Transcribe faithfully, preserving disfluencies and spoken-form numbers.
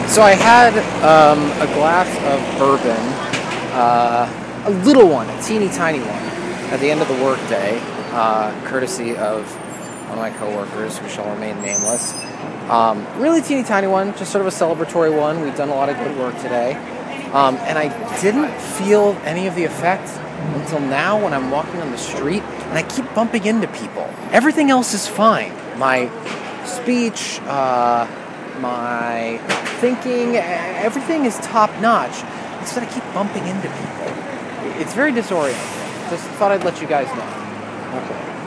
So I had um, a glass of bourbon, uh, a little one, a teeny tiny one, at the end of the workday, uh, courtesy of one of my coworkers, who shall remain nameless. Um, really teeny tiny one, just sort of a celebratory one. We've done a lot of good work today. Um, and I didn't feel any of the effect until now when I'm walking on the street and I keep bumping into people. Everything else is fine. My speech, uh, my thinking, everything is top notch. It's that I keep bumping into people. It's very disorienting. Just thought I'd let you guys know. Okay.